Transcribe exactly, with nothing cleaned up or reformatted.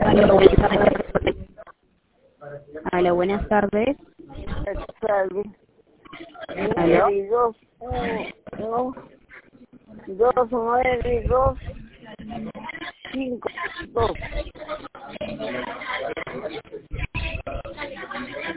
Hola, buenas tardes. Salve. ¿Aló? nueve dos uno dos nueve dos cinco dos.